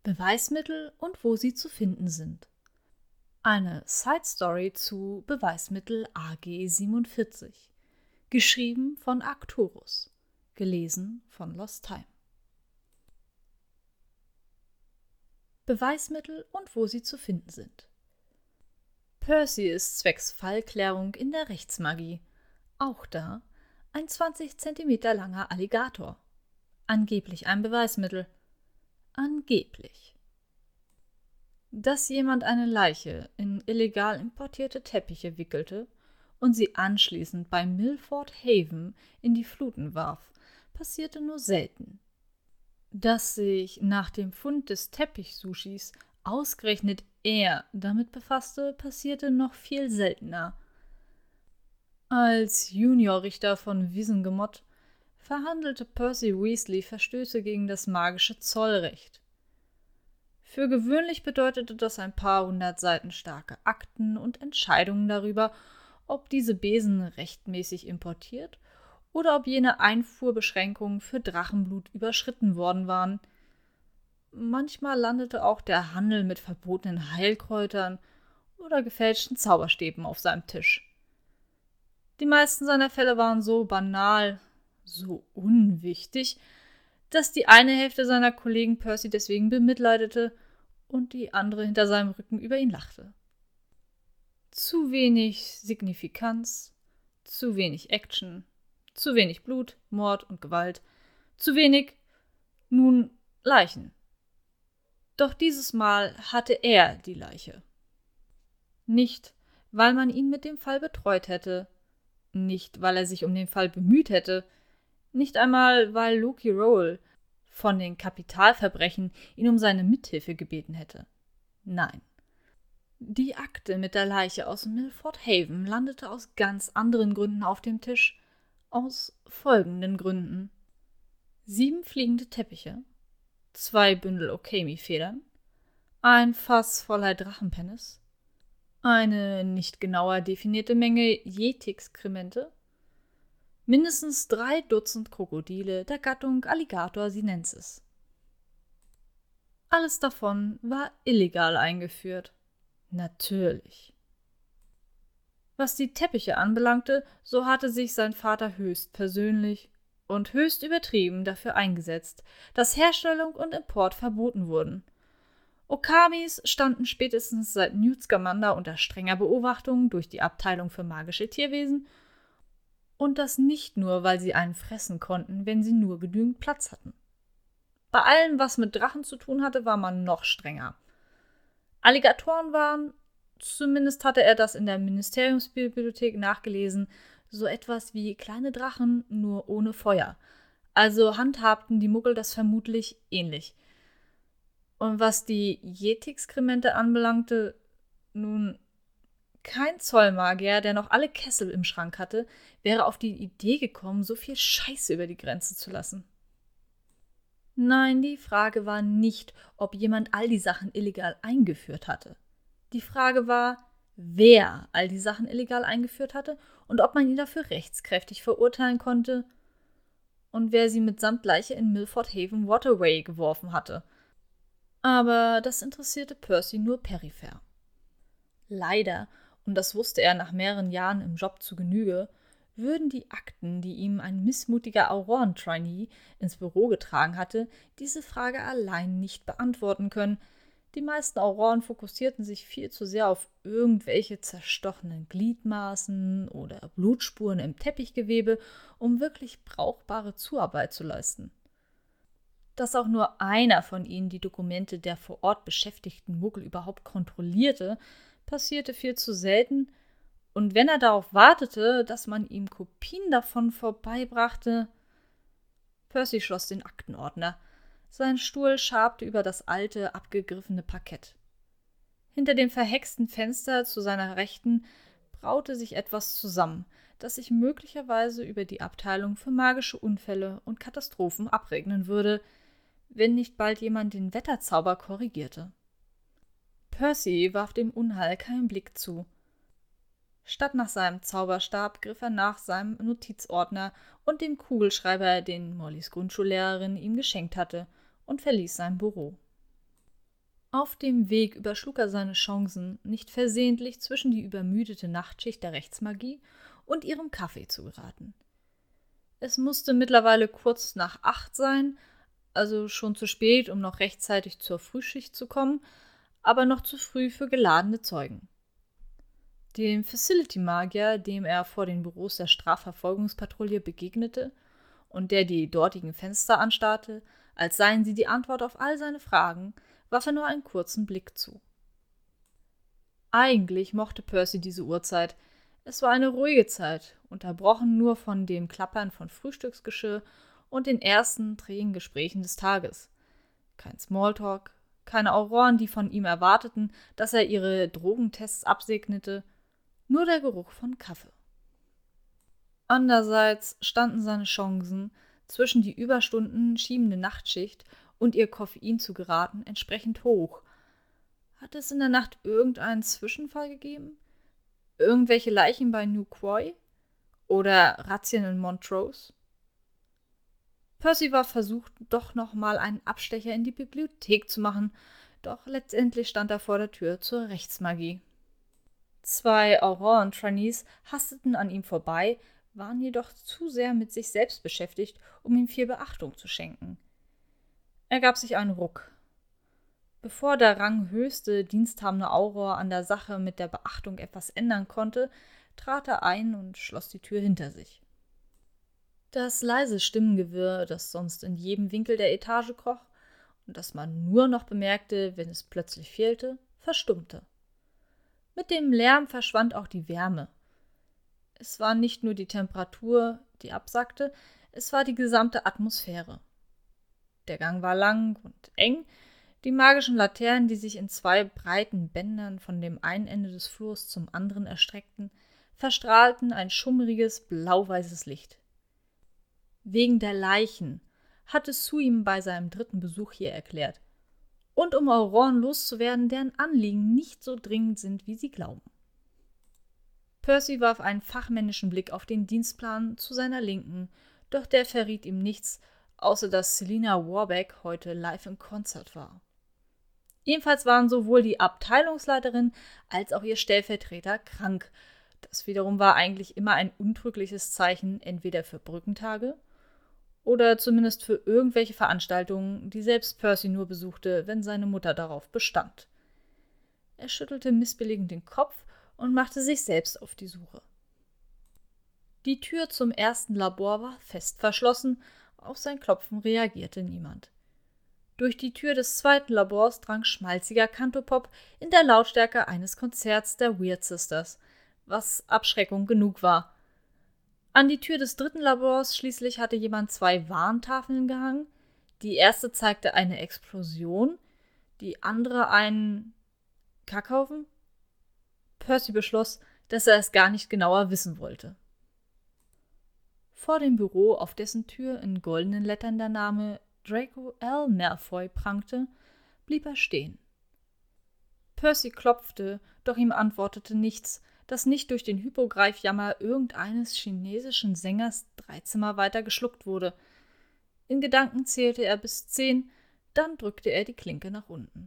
Beweismittel und wo sie zu finden sind. Eine Side Story zu Beweismittel AG 47. Geschrieben von Arcturus. Gelesen von Lost Time. Beweismittel und wo sie zu finden sind. Percy ist zwecks Fallklärung in der Rechtsmagie. Auch da ein 20 cm langer Alligator. Angeblich ein Beweismittel. Angeblich. Dass jemand eine Leiche in illegal importierte Teppiche wickelte und sie anschließend bei Milford Haven in die Fluten warf, passierte nur selten. Dass sich nach dem Fund des Teppichsushis ausgerechnet er damit befasste, passierte noch viel seltener. Als Juniorrichter von Wisengemott verhandelte Percy Weasley Verstöße gegen das magische Zollrecht. Für gewöhnlich bedeutete das ein paar hundert Seiten starke Akten und Entscheidungen darüber, ob diese Besen rechtmäßig importiert oder ob jene Einfuhrbeschränkungen für Drachenblut überschritten worden waren. Manchmal landete auch der Handel mit verbotenen Heilkräutern oder gefälschten Zauberstäben auf seinem Tisch. Die meisten seiner Fälle waren so banal, so unwichtig, dass die eine Hälfte seiner Kollegen Percy deswegen bemitleidete und die andere hinter seinem Rücken über ihn lachte. Zu wenig Signifikanz, zu wenig Action, zu wenig Blut, Mord und Gewalt, zu wenig, nun, Leichen. Doch dieses Mal hatte er die Leiche. Nicht, weil man ihn mit dem Fall betreut hätte, nicht, weil er sich um den Fall bemüht hätte, nicht einmal, weil Loki Rowell von den Kapitalverbrechen ihn um seine Mithilfe gebeten hätte. Nein. Die Akte mit der Leiche aus Milford Haven landete aus ganz anderen Gründen auf dem Tisch. Aus folgenden Gründen: 7 fliegende Teppiche, 2 Bündel Okami-Federn, ein Fass voller Drachenpenis, eine nicht genauer definierte Menge Yeti-Exkremente, mindestens 3 Dutzend Krokodile der Gattung Alligator sinensis. Alles davon war illegal eingeführt. Natürlich. Was die Teppiche anbelangte, so hatte sich sein Vater höchst persönlich und höchst übertrieben dafür eingesetzt, dass Herstellung und Import verboten wurden. Okamis standen spätestens seit Newt Scamander unter strenger Beobachtung durch die Abteilung für magische Tierwesen, und das nicht nur, weil sie einen fressen konnten, wenn sie nur genügend Platz hatten. Bei allem, was mit Drachen zu tun hatte, war man noch strenger. Alligatoren waren, zumindest hatte er das in der Ministeriumsbibliothek nachgelesen, so etwas wie kleine Drachen, nur ohne Feuer. Also handhabten die Muggel das vermutlich ähnlich. Und was die Yeti-Exkremente anbelangte, nun, kein Zollmagier, der noch alle Kessel im Schrank hatte, wäre auf die Idee gekommen, so viel Scheiße über die Grenze zu lassen. Nein, die Frage war nicht, ob jemand all die Sachen illegal eingeführt hatte. Die Frage war, wer all die Sachen illegal eingeführt hatte und ob man ihn dafür rechtskräftig verurteilen konnte und wer sie mitsamt Leiche in Milford Haven Waterway geworfen hatte. Aber das interessierte Percy nur peripher. Leider, und das wusste er nach mehreren Jahren im Job zu Genüge, würden die Akten, die ihm ein missmutiger Auroren-Trainee ins Büro getragen hatte, diese Frage allein nicht beantworten können. Die meisten Auroren fokussierten sich viel zu sehr auf irgendwelche zerstochenen Gliedmaßen oder Blutspuren im Teppichgewebe, um wirklich brauchbare Zuarbeit zu leisten. Dass auch nur einer von ihnen die Dokumente der vor Ort beschäftigten Muggel überhaupt kontrollierte, passierte viel zu selten, und wenn er darauf wartete, dass man ihm Kopien davon vorbeibrachte. Percy schloss den Aktenordner. Sein Stuhl schabte über das alte, abgegriffene Parkett. Hinter dem verhexten Fenster zu seiner Rechten braute sich etwas zusammen, das sich möglicherweise über die Abteilung für magische Unfälle und Katastrophen abregnen würde, wenn nicht bald jemand den Wetterzauber korrigierte. Percy warf dem Unheil keinen Blick zu. Statt nach seinem Zauberstab griff er nach seinem Notizordner und dem Kugelschreiber, den Mollys Grundschullehrerin ihm geschenkt hatte, und verließ sein Büro. Auf dem Weg überschlug er seine Chancen, nicht versehentlich zwischen die übermüdete Nachtschicht der Rechtsmagie und ihrem Kaffee zu geraten. Es musste mittlerweile kurz nach 8 sein, also schon zu spät, um noch rechtzeitig zur Frühschicht zu kommen, aber noch zu früh für geladene Zeugen. Dem Facility-Magier, dem er vor den Büros der Strafverfolgungspatrouille begegnete und der die dortigen Fenster anstarrte, als seien sie die Antwort auf all seine Fragen, warf er nur einen kurzen Blick zu. Eigentlich mochte Percy diese Uhrzeit. Es war eine ruhige Zeit, unterbrochen nur von dem Klappern von Frühstücksgeschirr und den ersten trägen Gesprächen des Tages. Kein Smalltalk, keine Auroren, die von ihm erwarteten, dass er ihre Drogentests absegnete, nur der Geruch von Kaffee. Andererseits standen seine Chancen, zwischen die Überstunden schiebende Nachtschicht und ihr Koffein zu geraten, entsprechend hoch. Hat es in der Nacht irgendeinen Zwischenfall gegeben? Irgendwelche Leichen bei New Quoy? Oder Razzien in Montrose? Percy war versucht, doch noch mal einen Abstecher in die Bibliothek zu machen, doch letztendlich stand er vor der Tür zur Rechtsmagie. 2 Auroren-Trainees hasteten an ihm vorbei, waren jedoch zu sehr mit sich selbst beschäftigt, um ihm viel Beachtung zu schenken. Er gab sich einen Ruck. Bevor der ranghöchste diensthabende Auror an der Sache mit der Beachtung etwas ändern konnte, trat er ein und schloss die Tür hinter sich. Das leise Stimmengewirr, das sonst in jedem Winkel der Etage kroch und das man nur noch bemerkte, wenn es plötzlich fehlte, verstummte. Mit dem Lärm verschwand auch die Wärme. Es war nicht nur die Temperatur, die absackte, es war die gesamte Atmosphäre. Der Gang war lang und eng, die magischen Laternen, die sich in 2 breiten Bändern von dem einen Ende des Flurs zum anderen erstreckten, verstrahlten ein schummriges, blau-weißes Licht. Wegen der Leichen hatte Sue ihm bei seinem 3. Besuch hier erklärt. Und um Auroren loszuwerden, deren Anliegen nicht so dringend sind, wie sie glauben. Percy warf einen fachmännischen Blick auf den Dienstplan zu seiner Linken, doch der verriet ihm nichts, außer dass Selina Warbeck heute live im Konzert war. Ebenfalls waren sowohl die Abteilungsleiterin als auch ihr Stellvertreter krank. Das wiederum war eigentlich immer ein untrügliches Zeichen, entweder für Brückentage oder zumindest für irgendwelche Veranstaltungen, die selbst Percy nur besuchte, wenn seine Mutter darauf bestand. Er schüttelte missbilligend den Kopf und machte sich selbst auf die Suche. Die Tür zum ersten Labor war fest verschlossen, auf sein Klopfen reagierte niemand. Durch die Tür des 2. Labors drang schmalziger Cantopop in der Lautstärke eines Konzerts der Weird Sisters, was Abschreckung genug war. An die Tür des 3. Labors schließlich hatte jemand 2 Warntafeln gehangen. Die erste zeigte eine Explosion, die andere einen Kackhaufen. Percy beschloss, dass er es gar nicht genauer wissen wollte. Vor dem Büro, auf dessen Tür in goldenen Lettern der Name Draco L. Malfoy prangte, blieb er stehen. Percy klopfte, doch ihm antwortete nichts, das nicht durch den Hypogreifjammer irgendeines chinesischen Sängers 3 Zimmer weiter geschluckt wurde. In Gedanken zählte er bis 10, dann drückte er die Klinke nach unten.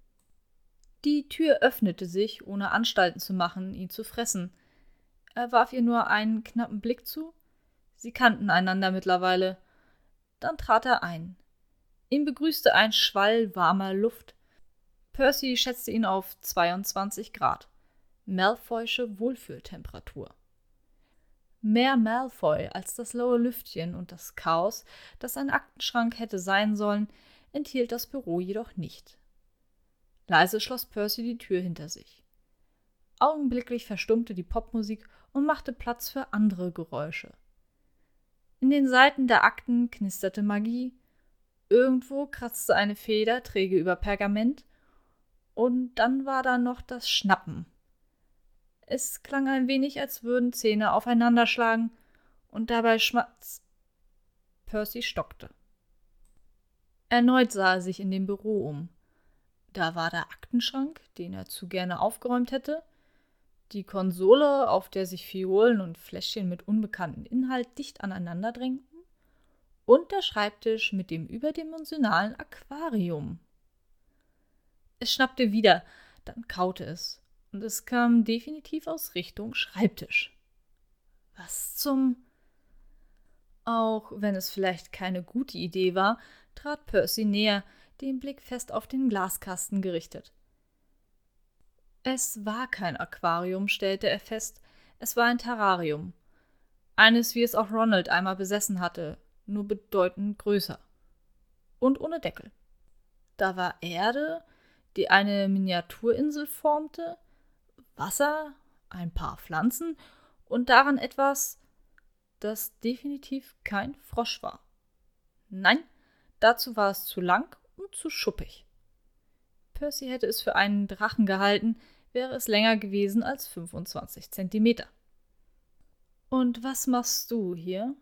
Die Tür öffnete sich, ohne Anstalten zu machen, ihn zu fressen. Er warf ihr nur einen knappen Blick zu. Sie kannten einander mittlerweile. Dann trat er ein. Ihn begrüßte ein Schwall warmer Luft. Percy schätzte ihn auf 22 Grad. Malfoysche Wohlfühltemperatur. Mehr Malfoy als das laue Lüftchen und das Chaos, das ein Aktenschrank hätte sein sollen, enthielt das Büro jedoch nicht. Leise schloss Percy die Tür hinter sich. Augenblicklich verstummte die Popmusik und machte Platz für andere Geräusche. In den Seiten der Akten knisterte Magie, irgendwo kratzte eine Feder träge über Pergament, und dann war da noch das Schnappen. Es klang ein wenig, als würden Zähne aufeinanderschlagen, und dabei Percy stockte. Erneut sah er sich in dem Büro um. Da war der Aktenschrank, den er zu gerne aufgeräumt hätte, die Konsole, auf der sich Fiolen und Fläschchen mit unbekanntem Inhalt dicht aneinander drängten, und der Schreibtisch mit dem überdimensionalen Aquarium. Es schnappte wieder, dann kaute es. Und es kam definitiv aus Richtung Schreibtisch. Was zum... Auch wenn es vielleicht keine gute Idee war, trat Percy näher, den Blick fest auf den Glaskasten gerichtet. Es war kein Aquarium, stellte er fest, es war ein Terrarium. Eines, wie es auch Ronald einmal besessen hatte, nur bedeutend größer. Und ohne Deckel. Da war Erde, die eine Miniaturinsel formte, Wasser, ein paar Pflanzen und daran etwas, das definitiv kein Frosch war. Nein, dazu war es zu lang und zu schuppig. Percy hätte es für einen Drachen gehalten, wäre es länger gewesen als 25 Zentimeter. Und was machst du hier?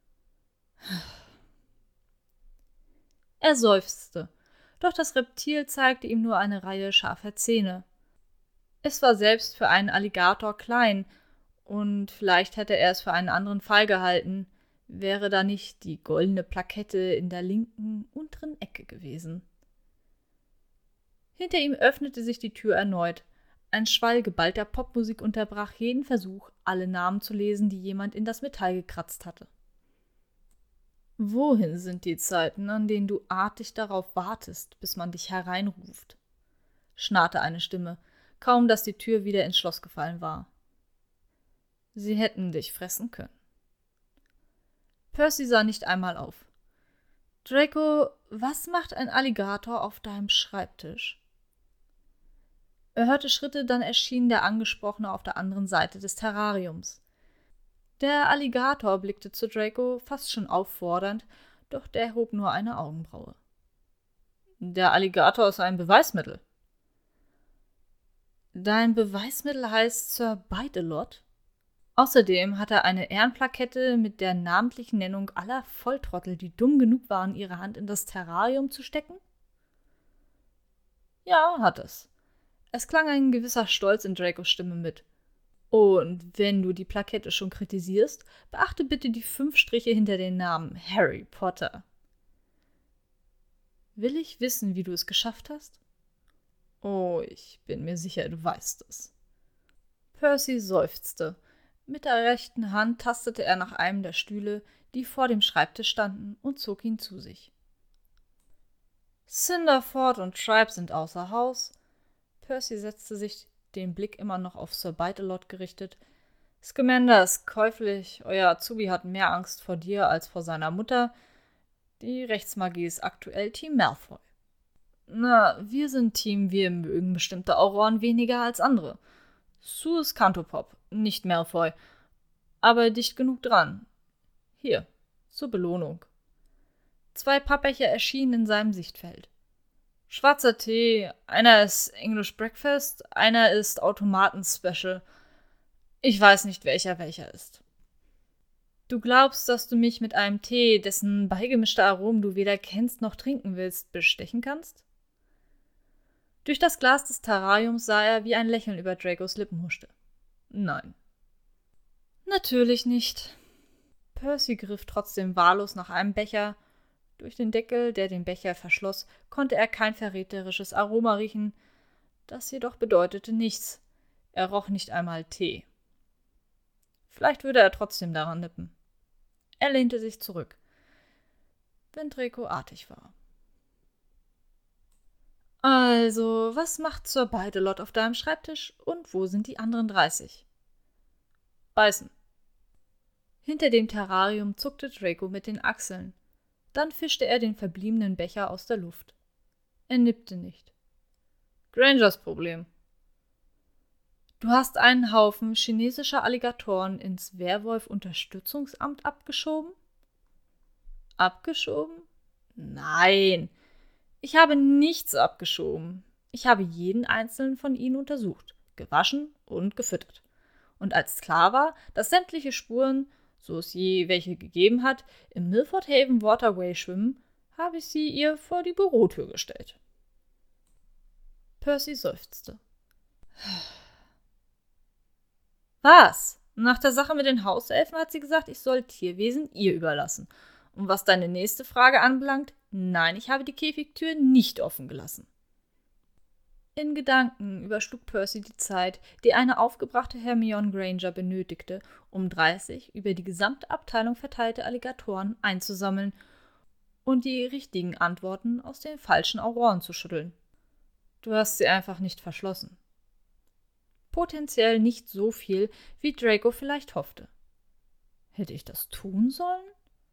Er seufzte, doch das Reptil zeigte ihm nur eine Reihe scharfer Zähne. Es war selbst für einen Alligator klein, und vielleicht hätte er es für einen anderen Fall gehalten, wäre da nicht die goldene Plakette in der linken unteren Ecke gewesen. Hinter ihm öffnete sich die Tür erneut. Ein Schwall geballter Popmusik unterbrach jeden Versuch, alle Namen zu lesen, die jemand in das Metall gekratzt hatte. Wohin sind die Zeiten, an denen du artig darauf wartest, bis man dich hereinruft? Schnarrte eine Stimme, kaum dass die Tür wieder ins Schloss gefallen war. Sie hätten dich fressen können. Percy sah nicht einmal auf. Draco, was macht ein Alligator auf deinem Schreibtisch? Er hörte Schritte, dann erschien der Angesprochene auf der anderen Seite des Terrariums. Der Alligator blickte zu Draco, fast schon auffordernd, doch der hob nur eine Augenbraue. Der Alligator ist ein Beweismittel. Dein Beweismittel heißt Sir Bite-a-Lot? Außerdem hat er eine Ehrenplakette mit der namentlichen Nennung aller Volltrottel, die dumm genug waren, ihre Hand in das Terrarium zu stecken? Ja, hat es. Es klang ein gewisser Stolz in Dracos Stimme mit. Und wenn du die Plakette schon kritisierst, beachte bitte die 5 Striche hinter den Namen Harry Potter. Will ich wissen, wie du es geschafft hast? Oh, ich bin mir sicher, du weißt es. Percy seufzte. Mit der rechten Hand tastete er nach einem der Stühle, die vor dem Schreibtisch standen, und zog ihn zu sich. Cinderford und Tribe sind außer Haus. Percy setzte sich, den Blick immer noch auf Sir Bite-a-Lot gerichtet. Scamander ist käuflich, euer Azubi hat mehr Angst vor dir als vor seiner Mutter. Die Rechtsmagie ist aktuell Team Malfoy. Na, wir sind Team, wir mögen bestimmte Auroren weniger als andere. Sue ist Cantopop, nicht Malfoy, aber dicht genug dran. Hier, zur Belohnung. 2 Pappbecher erschienen in seinem Sichtfeld. Schwarzer Tee, einer ist English Breakfast, einer ist Automaten-Special. Ich weiß nicht, welcher ist. Du glaubst, dass du mich mit einem Tee, dessen beigemischte Aromen du weder kennst noch trinken willst, bestechen kannst? Durch das Glas des Terrariums sah er, wie ein Lächeln über Dracos Lippen huschte. Nein. Natürlich nicht. Percy griff trotzdem wahllos nach einem Becher. Durch den Deckel, der den Becher verschloss, konnte er kein verräterisches Aroma riechen. Das jedoch bedeutete nichts. Er roch nicht einmal Tee. Vielleicht würde er trotzdem daran nippen. Er lehnte sich zurück, wenn Draco artig war. Also, was macht Sir Bite-a-Lot auf deinem Schreibtisch und wo sind die anderen 30? Beißen. Hinter dem Terrarium zuckte Draco mit den Achseln. Dann fischte er den verbliebenen Becher aus der Luft. Er nippte nicht. Grangers Problem. Du hast einen Haufen chinesischer Alligatoren ins Werwolf-Unterstützungsamt abgeschoben? Abgeschoben? Nein, ich habe nichts abgeschoben. Ich habe jeden einzelnen von ihnen untersucht, gewaschen und gefüttert. Und als klar war, dass sämtliche Spuren, so es je welche gegeben hat, im Milford Haven Waterway schwimmen, habe ich sie ihr vor die Bürotür gestellt. Percy seufzte. Was? Nach der Sache mit den Hauselfen hat sie gesagt, ich soll Tierwesen ihr überlassen. Und was deine nächste Frage anbelangt, nein, ich habe die Käfigtür nicht offen gelassen. In Gedanken überschlug Percy die Zeit, die eine aufgebrachte Hermione Granger benötigte, um 30 über die gesamte Abteilung verteilte Alligatoren einzusammeln und die richtigen Antworten aus den falschen Auroren zu schütteln. Du hast sie einfach nicht verschlossen. Potenziell nicht so viel, wie Draco vielleicht hoffte. Hätte ich das tun sollen?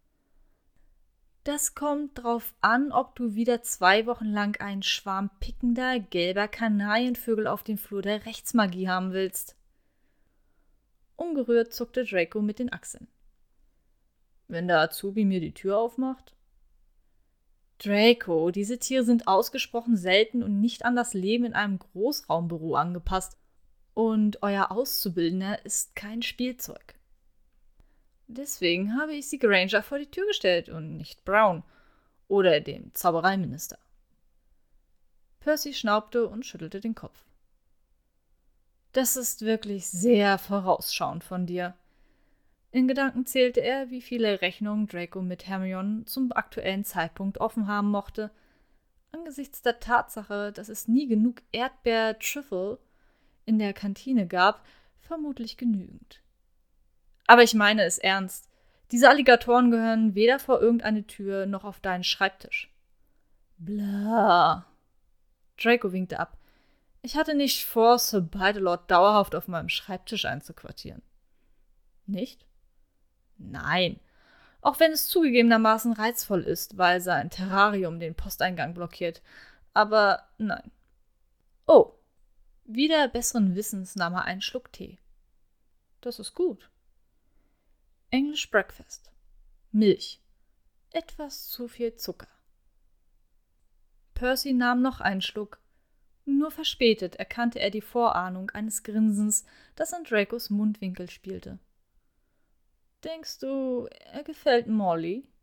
Das kommt drauf an, ob du wieder 2 Wochen lang einen Schwarm pickender, gelber Kanarienvögel auf dem Flur der Rechtsmagie haben willst. Ungerührt zuckte Draco mit den Achseln. Wenn der Azubi mir die Tür aufmacht? Draco, diese Tiere sind ausgesprochen selten und nicht an das Leben in einem Großraumbüro angepasst. Und euer Auszubildender ist kein Spielzeug. Deswegen habe ich sie Granger vor die Tür gestellt und nicht Brown oder dem Zaubereiminister. Percy schnaubte und schüttelte den Kopf. Das ist wirklich sehr vorausschauend von dir. In Gedanken zählte er, wie viele Rechnungen Draco mit Hermione zum aktuellen Zeitpunkt offen haben mochte. Angesichts der Tatsache, dass es nie genug Erdbeer-Trüffel in der Kantine gab, vermutlich genügend. Aber ich meine es ernst. Diese Alligatoren gehören weder vor irgendeine Tür noch auf deinen Schreibtisch. Bla. Draco winkte ab. Ich hatte nicht vor, Sir Bydelord dauerhaft auf meinem Schreibtisch einzuquartieren. Nicht? Nein. Auch wenn es zugegebenermaßen reizvoll ist, weil sein Terrarium den Posteingang blockiert. Aber nein. Oh. Wieder besseren Wissens nahm er einen Schluck Tee. Das ist gut. English Breakfast. Milch. Etwas zu viel Zucker. Percy nahm noch einen Schluck. Nur verspätet erkannte er die Vorahnung eines Grinsens, das in Dracos Mundwinkel spielte. Denkst du, er gefällt Molly?